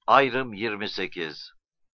Ayrım 28.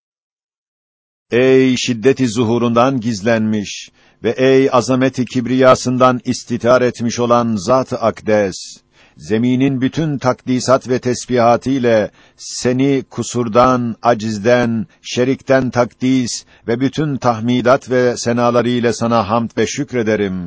Ey şiddeti zuhurundan gizlenmiş ve ey azameti kibriyasından istitar etmiş olan Zat-ı Akdes, zeminin bütün takdisat ve tesbihatı ile seni kusurdan, acizden, şerikten takdis ve bütün tahmidat ve senaları ile sana hamd ve şükrederim.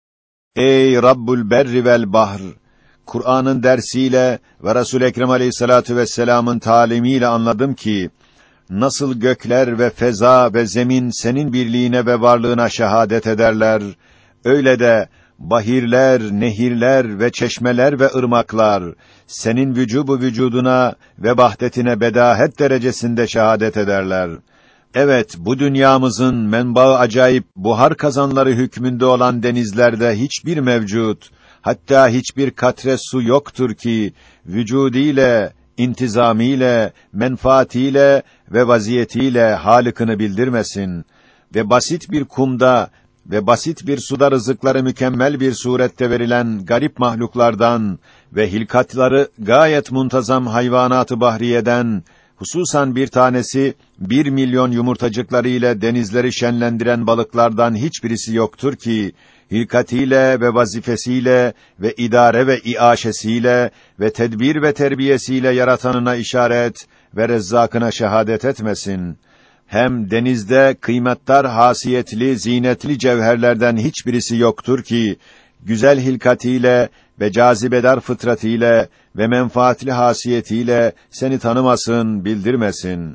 Ey Rabbul Berri vel Bahr, Kur'an'ın dersiyle ve Resul-i Ekrem Aleyhissalatu vesselam'ın talimiyle anladım ki nasıl gökler ve feza ve zemin senin birliğine ve varlığına şehadet ederler, öyle de bahirler, nehirler ve çeşmeler ve ırmaklar senin vücubu vücuduna ve vahdetine bedahet derecesinde şehadet ederler. Evet, bu dünyamızın menbaı acayip buhar kazanları hükmünde olan denizlerde hiçbir mevcut, hatta hiçbir katre su yoktur ki vücudiyle, intizamiyle, menfaatiyle ve vaziyetiyle Halık'ını bildirmesin ve basit bir kumda ve basit bir suda rızıkları mükemmel bir surette verilen garip mahluklardan ve hilkatları gayet muntazam hayvanat-ı bahriyeden, hususan bir tanesi 1 milyon yumurtacıkları ile denizleri şenlendiren balıklardan hiçbirisi yoktur ki hilkatiyle ve vazifesiyle ve idare ve iaşesiyle ve tedbir ve terbiyesiyle yaratanına işaret ve rezzakına şehadet etmesin. Hem denizde kıymetdar hasiyetli, zinetli cevherlerden hiçbirisi yoktur ki güzel hilkatiyle ve cazibedar fıtratıyla ve menfaatli hasiyetiyle seni tanımasın, bildirmesin.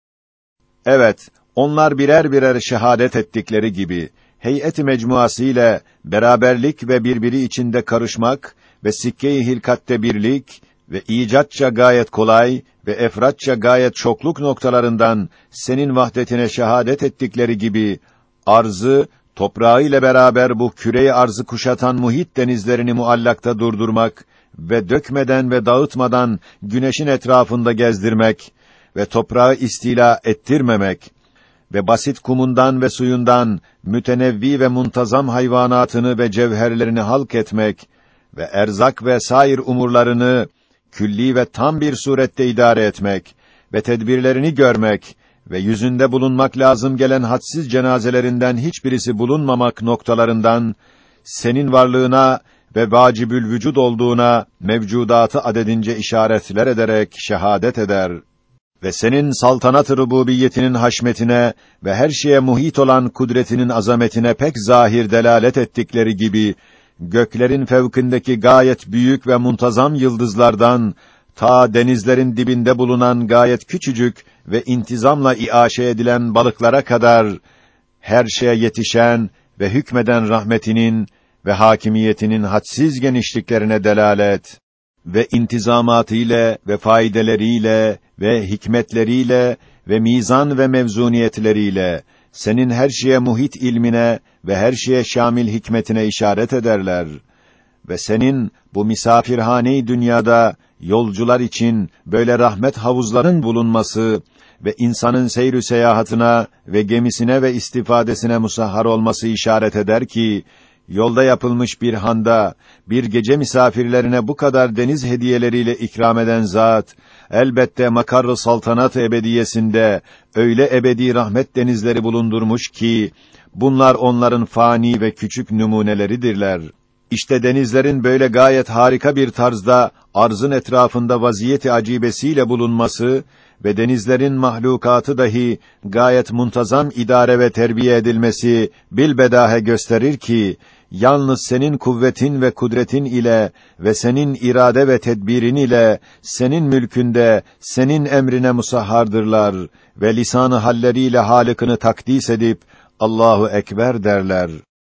Evet, onlar birer birer şehadet ettikleri gibi heyet-i mecmuası ile beraberlik ve birbiri içinde karışmak ve sikke-i hilkatte birlik ve icatça gayet kolay ve efratça gayet çokluk noktalarından senin vahdetine şehadet ettikleri gibi arzı toprağı ile beraber bu küre-i arzı kuşatan muhit denizlerini muallakta durdurmak ve dökmeden ve dağıtmadan güneşin etrafında gezdirmek ve toprağı istila ettirmemek ve basit kumundan ve suyundan mütenevvi ve muntazam hayvanatını ve cevherlerini halk etmek ve erzak ve sair umurlarını külli ve tam bir surette idare etmek ve tedbirlerini görmek ve yüzünde bulunmak lazım gelen hadsiz cenazelerinden hiçbirisi bulunmamak noktalarından senin varlığına ve vacibül vücud olduğuna mevcudatı adedince işaretler ederek şehadet eder ve senin saltanat-ı rububiyetinin haşmetine ve her şeye muhit olan kudretinin azametine pek zahir delalet ettikleri gibi göklerin fevkindeki gayet büyük ve muntazam yıldızlardan ta denizlerin dibinde bulunan gayet küçücük ve intizamla iaşe edilen balıklara kadar her şeye yetişen ve hükmeden rahmetinin ve hakimiyetinin hadsiz genişliklerine delalet ve intizamatıyla ve faydeleriyle ve hikmetleriyle ve mizan ve mevzuniyetleriyle senin her şeye muhit ilmine ve her şeye şamil hikmetine işaret ederler ve senin bu misafirhane-i dünyada yolcular için böyle rahmet havuzların bulunması ve insanın seyr-ü seyahatına ve gemisine ve istifadesine musahhar olması işaret eder ki yolda yapılmış bir handa bir gece misafirlerine bu kadar deniz hediyeleriyle ikram eden zat elbette makar-ı saltanat ebediyesinde öyle ebedi rahmet denizleri bulundurmuş ki bunlar onların fani ve küçük numuneleridirler. İşte denizlerin böyle gayet harika bir tarzda arzın etrafında vaziyeti acibesiyle bulunması ve denizlerin mahlukatı dahi gayet muntazam idare ve terbiye edilmesi bilbedahe gösterir ki yalnız senin kuvvetin ve kudretin ile ve senin irade ve tedbirin ile senin mülkünde senin emrine musahhardırlar ve lisan-ı halleriyle Halık'ını takdis edip Allahu ekber derler.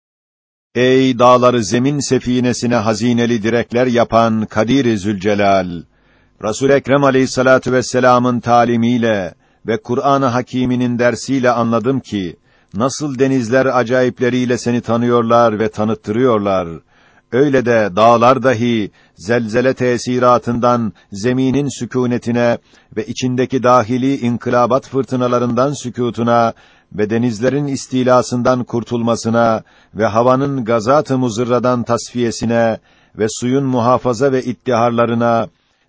Ey dağları zemin sefinesine hazineli direkler yapan Kadir-i Zülcelal, Resul-i Ekrem Aleyhissalatu vesselam'ın talimiyle ve Kur'an-ı Hakîm'inin dersiyle anladım ki nasıl denizler acayipleriyle seni tanıyorlar ve tanıttırıyorlar. Öyle de dağlar dahi zelzele tesiratından zeminin sükûnetine ve içindeki dahili inkılabat fırtınalarından sükûtuna ve denizlerin istilasından kurtulmasına ve havanın gazat-ı muzırradan tasfiyesine ve suyun muhafaza ve ittiharlarına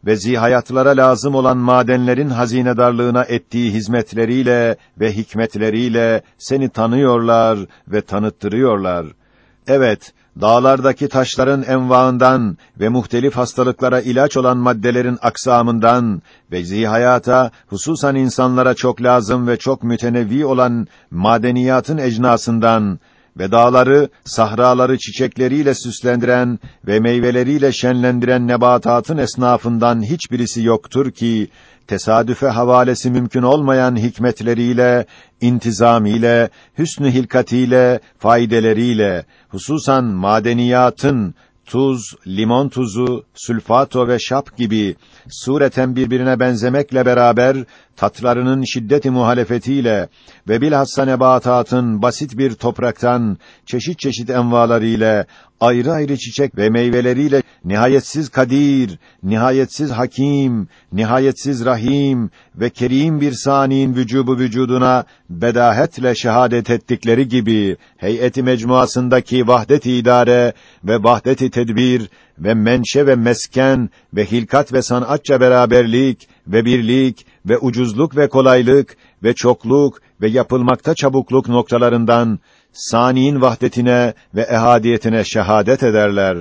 ve zihayatlara lazım olan madenlerin hazinedarlığına ettiği hizmetleriyle ve hikmetleriyle seni tanıyorlar ve tanıttırıyorlar. Evet, dağlardaki taşların envaından ve muhtelif hastalıklara ilaç olan maddelerin aksamından ve zihayata, hususan insanlara çok lazım ve çok mütenevvi olan madeniyatın ecnasından ve dağları, sahraları çiçekleriyle süslendiren ve meyveleriyle şenlendiren nebatatın esnafından hiçbirisi yoktur ki, tesadüfe havalesi mümkün olmayan hikmetleriyle, intizamiyle, hüsnü hilkatiyle, faydeleriyle, hususan madeniyatın, tuz, limon tuzu, sülfato ve şap gibi sureten birbirine benzemekle beraber tatlarının şiddeti muhalefetiyle ve bilhassa nebatatın basit bir topraktan çeşit çeşit envalarıyla ayrı ayrı çiçek ve meyveleriyle nihayetsiz kadir, nihayetsiz hakim, nihayetsiz rahim ve kerim bir saniin vücubu vücuduna bedahetle şehadet ettikleri gibi heyeti mecmuasındaki vahdet-i idare ve vahdet-i tedbir ve menşe ve mesken ve hilkat ve sanatça beraberlik ve birlik ve ucuzluk ve kolaylık ve çokluk ve yapılmakta çabukluk noktalarından saniin vahdetine ve ehadiyetine şehadet ederler.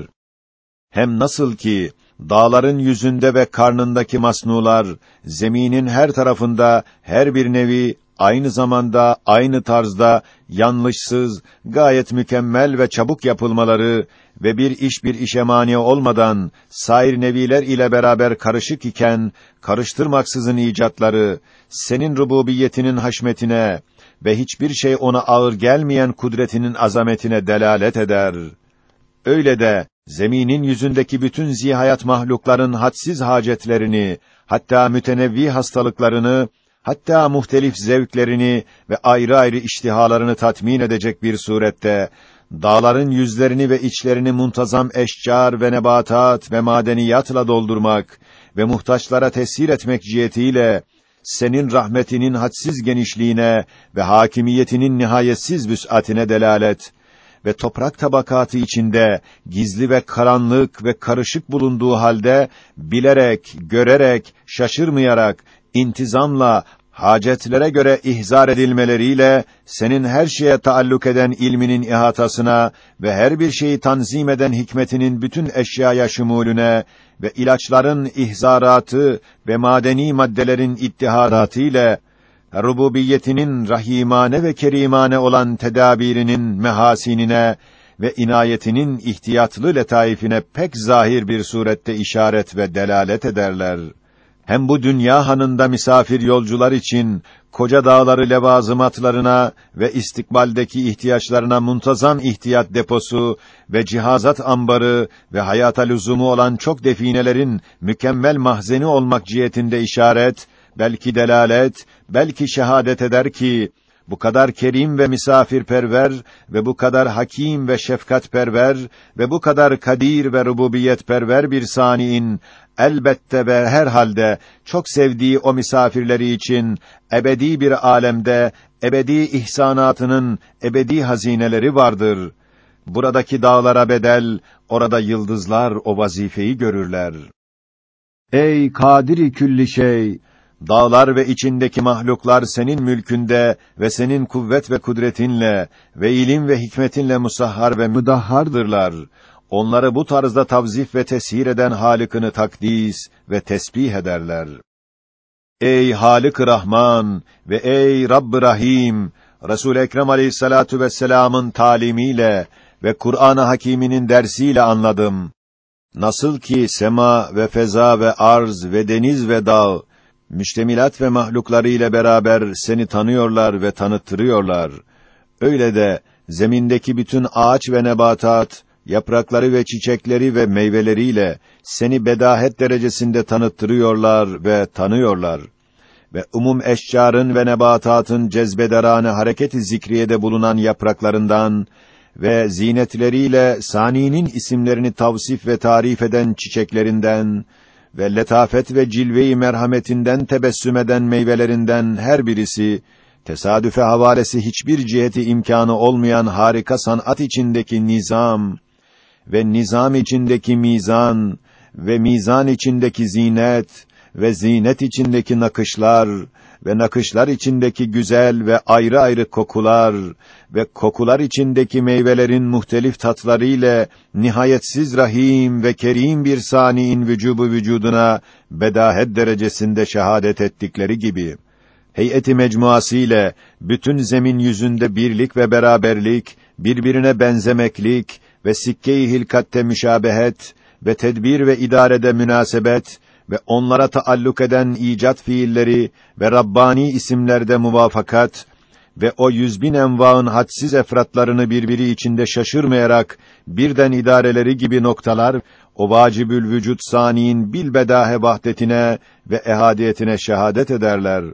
Hem nasıl ki dağların yüzünde ve karnındaki masnular, zeminin her tarafında her bir nevi aynı zamanda aynı tarzda yanlışsız, gayet mükemmel ve çabuk yapılmaları ve bir işe mani olmadan sair neviler ile beraber karışık iken karıştırmaksızın icatları senin rububiyetinin haşmetine ve hiçbir şey ona ağır gelmeyen kudretinin azametine delalet eder. Öyle de zeminin yüzündeki bütün zihayat mahlukların hadsiz hacetlerini, hatta mütenevvi hastalıklarını, hatta muhtelif zevklerini ve ayrı ayrı iştihalarını tatmin edecek bir surette, dağların yüzlerini ve içlerini muntazam eşcar ve nebatat ve madeniyatla doldurmak ve muhtaçlara tesir etmek cihetiyle, senin rahmetinin hadsiz genişliğine ve hakimiyetinin nihayetsiz vüs'atine delalet ve toprak tabakatı içinde gizli ve karanlık ve karışık bulunduğu halde bilerek, görerek, şaşırmayarak, intizamla, hacetlere göre ihzar edilmeleriyle senin her şeye taalluk eden ilminin ihatasına ve her bir şeyi tanzim eden hikmetinin bütün eşyaya şumulüne ve ilaçların ihzaratı ve madeni maddelerin ittihadatı ile rububiyetinin rahimane ve kerimane olan tedabirinin mehasinine ve inayetinin ihtiyatlı letaifine pek zahir bir surette işaret ve delalet ederler. Hem bu dünya hanında misafir yolcular için koca dağları levazımatlarına ve istikbaldeki ihtiyaçlarına muntazam ihtiyat deposu ve cihazat ambarı ve hayata lüzumu olan çok definelerin mükemmel mahzeni olmak cihetinde işaret, belki delalet, belki şehadet eder ki, bu kadar kerim ve misafirperver ve bu kadar hakim ve şefkatperver ve bu kadar kadir ve rububiyetperver bir saniin, elbette ve herhalde çok sevdiği o misafirleri için ebedi bir alemde ebedi ihsanatının ebedi hazineleri vardır. Buradaki dağlara bedel, orada yıldızlar o vazifeyi görürler. Ey kadiri külli şey! Dağlar ve içindeki mahluklar senin mülkünde ve senin kuvvet ve kudretinle ve ilim ve hikmetinle musahhar ve müdahhardırlar. Onları bu tarzda tavzif ve teshir eden Halık'ını takdis ve tesbih ederler. Ey Halık-ı Rahman ve ey Rabb-ı Rahim! Resul-i Ekrem Aleyhissalatu vesselam'ın talimiyle ve Kur'an-ı Hakîm'inin dersiyle anladım. Nasıl ki sema ve feza ve arz ve deniz ve dağ müştemilat ve mahlukları ile beraber seni tanıyorlar ve tanıttırıyorlar. Öyle de zemindeki bütün ağaç ve nebatat, yaprakları ve çiçekleri ve meyveleriyle seni bedahet derecesinde tanıttırıyorlar ve tanıyorlar. Ve umum eşcarın ve nebatatın cezbederane hareket-i zikriyede bulunan yapraklarından ve zinetleriyle saninin isimlerini tavsif ve tarif eden çiçeklerinden ve letafet ve cilve-i merhametinden tebessüm eden meyvelerinden her birisi, tesadüfe havalesi hiçbir ciheti imkânı olmayan harika sanat içindeki nizam ve nizam içindeki mizan ve mizan içindeki zinet ve zinet içindeki nakışlar ve nakışlar içindeki güzel ve ayrı ayrı kokular ve kokular içindeki meyvelerin muhtelif tatları ile nihayetsiz rahim ve kerim bir saniin vücubu vücuduna bedahet derecesinde şehadet ettikleri gibi, heyeti mecmuası ile bütün zemin yüzünde birlik ve beraberlik, birbirine benzemeklik ve sikke-i hilkatte müşabehet ve tedbir ve idarede münasebet ve onlara taalluk eden icat fiilleri ve Rabbani isimlerde muvafakat ve o 100.000 envaın hadsiz efratlarını birbiri içinde şaşırmayarak birden idareleri gibi noktalar, o vacibül vücut saniin bilbedahe vahdetine ve ehadiyetine şehadet ederler.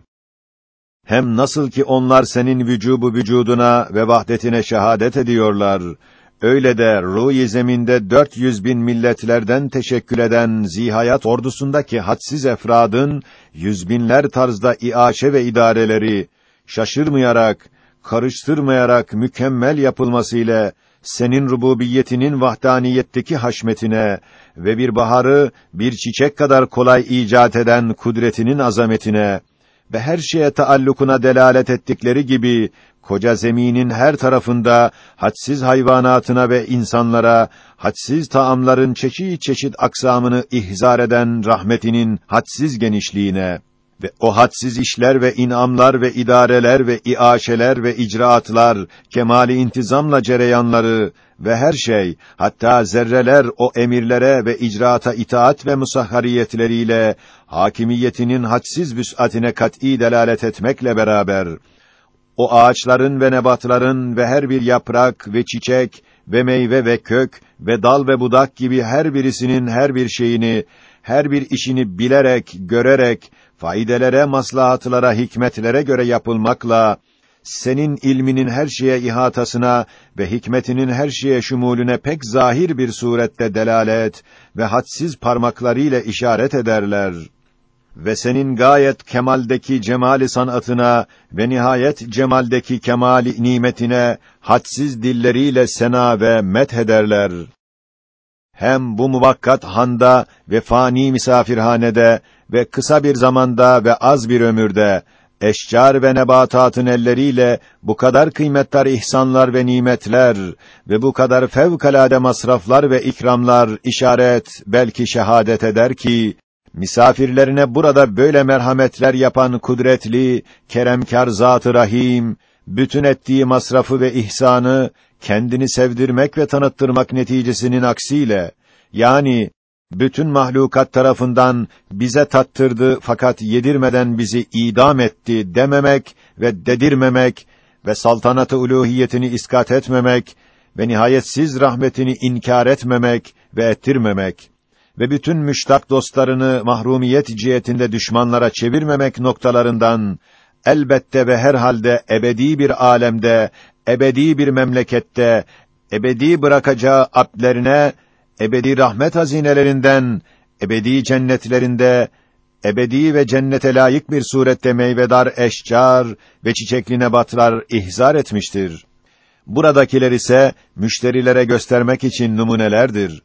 Hem nasıl ki onlar senin vücubu vücuduna ve vahdetine şehadet ediyorlar, öyle de ruh-i zeminde 400.000 milletlerden teşekkül eden zihayat ordusundaki hadsiz efradın 100.000'ler tarzda iaşe ve idareleri şaşırmayarak, karıştırmayarak mükemmel yapılması ile senin rububiyetinin vahdaniyetteki haşmetine ve bir baharı bir çiçek kadar kolay icat eden kudretinin azametine ve her şeye taallukuna delalet ettikleri gibi, koca zeminin her tarafında hadsiz hayvanatına ve insanlara hadsiz taamların çeşit çeşit aksamını ihzar eden rahmetinin hadsiz genişliğine ve o hadsiz işler ve inamlar ve idareler ve iaşeler ve icraatlar, kemali intizamla cereyanları ve her şey, hatta zerreler o emirlere ve icraata itaat ve musahhariyetleriyle hakimiyetinin hadsiz vüs'atine kat'î delalet etmekle beraber, o ağaçların ve nebatların ve her bir yaprak ve çiçek ve meyve ve kök ve dal ve budak gibi her birisinin her bir şeyini, her bir işini bilerek, görerek, faydelere, maslahatlara, hikmetlere göre yapılmakla, senin ilminin her şeye ihatasına ve hikmetinin her şeye şumulüne pek zahir bir surette delalet ve hadsiz parmaklarıyla işaret ederler. Ve senin gayet kemaldeki cemali sanatına ve nihayet cemaldeki kemali nimetine hadsiz dilleriyle sena ve met ederler. Hem bu muvakkat handa ve fani misafirhanede ve kısa bir zamanda ve az bir ömürde eşcar ve nebatatın elleriyle bu kadar kıymetli ihsanlar ve nimetler ve bu kadar fevkalade masraflar ve ikramlar işaret belki şehadet eder ki, misafirlerine burada böyle merhametler yapan kudretli, keremkar Zat-ı Rahim, bütün ettiği masrafı ve ihsanı, kendini sevdirmek ve tanıttırmak neticesinin aksiyle, yani, bütün mahlukat tarafından bize tattırdı fakat yedirmeden bizi idam etti dememek ve dedirmemek ve saltanat-ı uluhiyetini iskat etmemek ve nihayetsiz rahmetini inkar etmemek ve ettirmemek ve bütün müştak dostlarını mahrumiyet cihetinde düşmanlara çevirmemek noktalarından elbette ve herhalde ebedi bir alemde, ebedi bir memlekette, ebedi bırakacağı abdlerine, ebedi rahmet hazinelerinden, ebedi cennetlerinde, ebedi ve cennete layık bir surette meyvedar eşcar ve çiçekli nebatlar ihzar etmiştir. Buradakiler ise müşterilere göstermek için numunelerdir.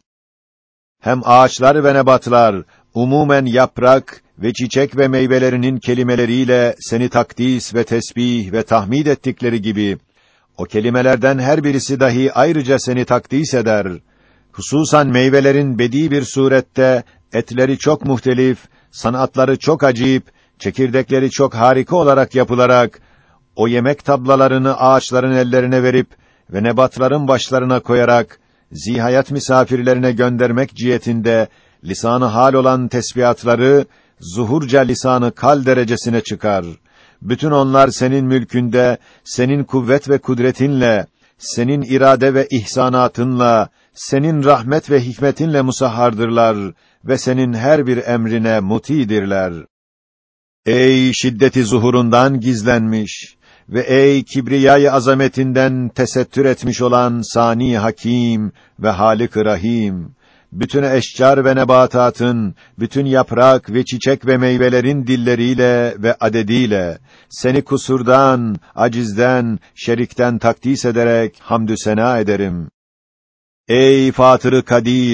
Hem ağaçlar ve nebatlar, umumen yaprak ve çiçek ve meyvelerinin kelimeleriyle seni takdis ve tesbih ve tahmid ettikleri gibi, o kelimelerden her birisi dahi ayrıca seni takdis eder. Hususan meyvelerin bedi bir surette, etleri çok muhtelif, sanatları çok acayip, çekirdekleri çok harika olarak yapılarak, o yemek tablalarını ağaçların ellerine verip ve nebatların başlarına koyarak, zihayat misafirlerine göndermek cihetinde, lisan-ı hal olan tesbihatları, zuhurca lisan-ı kal derecesine çıkar. Bütün onlar senin mülkünde, senin kuvvet ve kudretinle, senin irade ve ihsanatınla, senin rahmet ve hikmetinle musahhardırlar ve senin her bir emrine mutidirler. Ey şiddeti zuhurundan gizlenmiş ve ey kibriyayı azametinden tesettür etmiş olan Sani Hakim ve Halik-i Rahim! Bütün eşcar ve nebatatın, bütün yaprak ve çiçek ve meyvelerin dilleriyle ve adediyle, seni kusurdan, acizden, şerikten takdis ederek hamdü sena ederim. Ey Fatır-ı Kadir,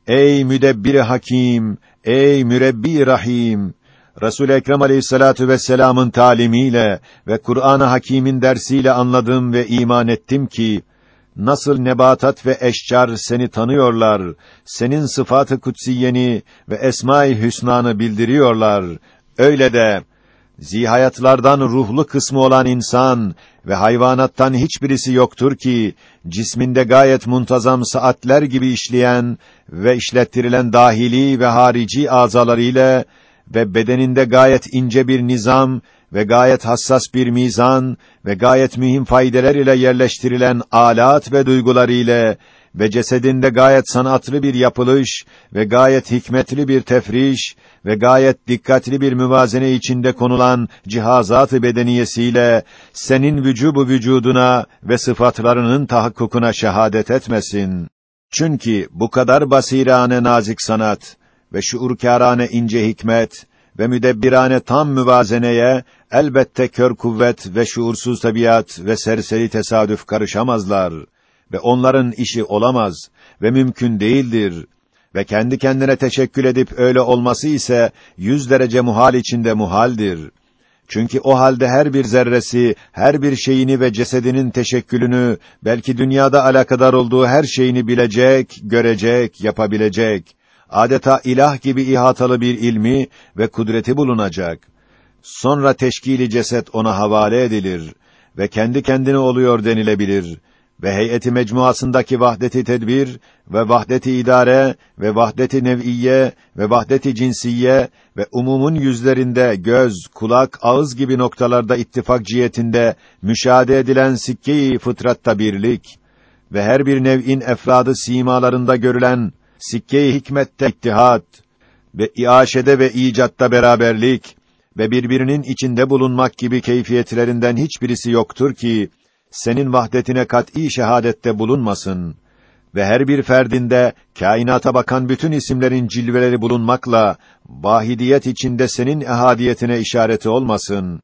ey müdebbir hakim, ey mürebbi rahim, Resul-i Ekrem Aleyhissalatu vesselam'ın talimiyle ve Kur'an-ı Hakîm'in dersiyle anladım ve iman ettim ki nasıl nebatat ve eşcar seni tanıyorlar, senin sıfat-ı kutsiyeni ve esma-i hüsnanı bildiriyorlar. Öyle de zihayatlardan ruhlu kısmı olan insan ve hayvanattan hiçbirisi yoktur ki cisminde gayet muntazam saatler gibi işleyen ve işlettirilen dahili ve harici azalarıyla ve bedeninde gayet ince bir nizam ve gayet hassas bir mizan ve gayet mühim faydeler ile yerleştirilen alat ve duyguları ile ve cesedinde gayet sanatlı bir yapılış ve gayet hikmetli bir tefriş ve gayet dikkatli bir müvazene içinde konulan cihazat-ı bedeniyesiyle senin vücubu vücuduna ve sıfatlarının tahakkukuna şehadet etmesin. Çünkü bu kadar basirane nazik sanat ve şuurkârane ince hikmet ve müdebbirane tam müvazeneye elbette kör kuvvet ve şuursuz tabiat ve serseri tesadüf karışamazlar ve onların işi olamaz ve mümkün değildir ve kendi kendine teşekkül edip öyle olması ise 100 derece muhal içinde muhaldir. Çünkü o halde her bir zerresi, her bir şeyini ve cesedinin teşekkülünü, belki dünyada alakadar olduğu her şeyini bilecek, görecek, yapabilecek, adeta ilah gibi ihatalı bir ilmi ve kudreti bulunacak. Sonra teşkili ceset ona havale edilir ve kendi kendine oluyor denilebilir ve heyeti mecmuasındaki vahdeti tedbir ve vahdeti idare ve vahdeti nev'iye ve vahdeti cinsiye ve umumun yüzlerinde göz, kulak, ağız gibi noktalarda ittifak cihetinde müşahede edilen sikke-i fıtratta birlik ve her bir nev'in efradı simalarında görülen sikke-i hikmette ittihat ve iaşede ve icatta beraberlik ve birbirinin içinde bulunmak gibi keyfiyetlerinden hiçbirisi yoktur ki senin vahdetine kat'î şehadette bulunmasın ve her bir ferdinde kainata bakan bütün isimlerin cilveleri bulunmakla vahidiyet içinde senin ehadiyetine işareti olmasın.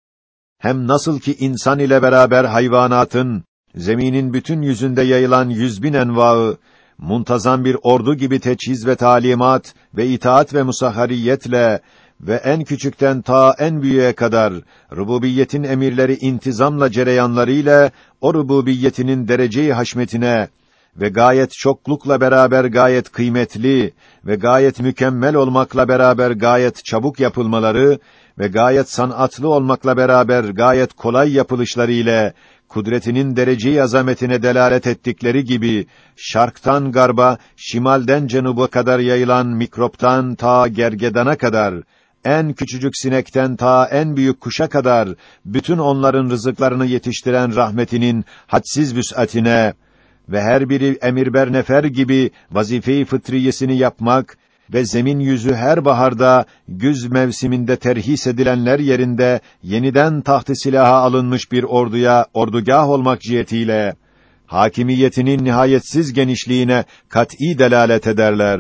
Hem nasıl ki insan ile beraber hayvanatın zeminin bütün yüzünde yayılan 100.000 envaı muntazam bir ordu gibi teçhiz ve talimat ve itaat ve musahhariyetle ve en küçükten ta en büyüğe kadar rububiyyetin emirleri intizamla cereyanlarıyla o rububiyetinin derece-i haşmetine ve gayet çoklukla beraber gayet kıymetli ve gayet mükemmel olmakla beraber gayet çabuk yapılmaları ve gayet sanatlı olmakla beraber gayet kolay yapılışları ile kudretinin derece-i azametine delalet ettikleri gibi şarktan garba, şimalden cenuba kadar yayılan mikroptan ta gergedana kadar en küçücük sinekten ta en büyük kuşa kadar bütün onların rızıklarını yetiştiren rahmetinin hadsiz vüs'atine ve her biri emirber nefer gibi vazife-i fıtriyesini yapmak ve zemin yüzü her baharda güz mevsiminde terhis edilenler yerinde yeniden taht-ı silaha alınmış bir orduya ordugâh olmak cihetiyle hakimiyetinin nihayetsiz genişliğine kat'î delalet ederler.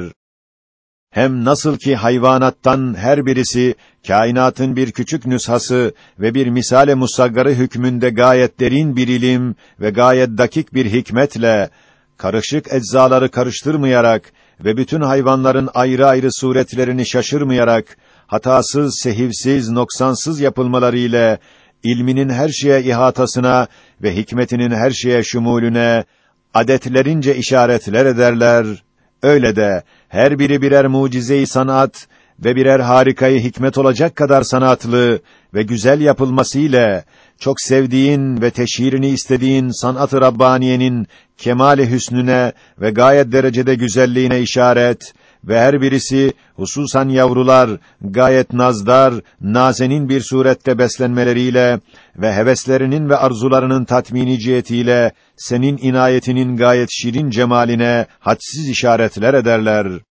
Hem nasıl ki hayvanattan her birisi kainatın bir küçük nüshası ve bir misale musaggarı hükmünde gayet derin bir ilim ve gayet dakik bir hikmetle karışık eczaları karıştırmayarak ve bütün hayvanların ayrı ayrı suretlerini şaşırmayarak hatasız, sehivsiz, noksansız yapılmaları ile ilminin her şeye ihatasına ve hikmetinin her şeye şumulüne adetlerince işaretler ederler. Öyle de her biri birer mucize-i sanat ve birer harikayı hikmet olacak kadar sanatlı ve güzel yapılması ile çok sevdiğin ve teşhirini istediğin sanat-ı Rabbaniye'nin kemâl-i hüsnüne ve gayet derecede güzelliğine işaret ve her birisi hususan yavrular gayet nazdar, nazenin bir surette beslenmeleriyle ve heveslerinin ve arzularının tatmini cihetiyle senin inayetinin gayet şirin cemaline hadsiz işaretler ederler.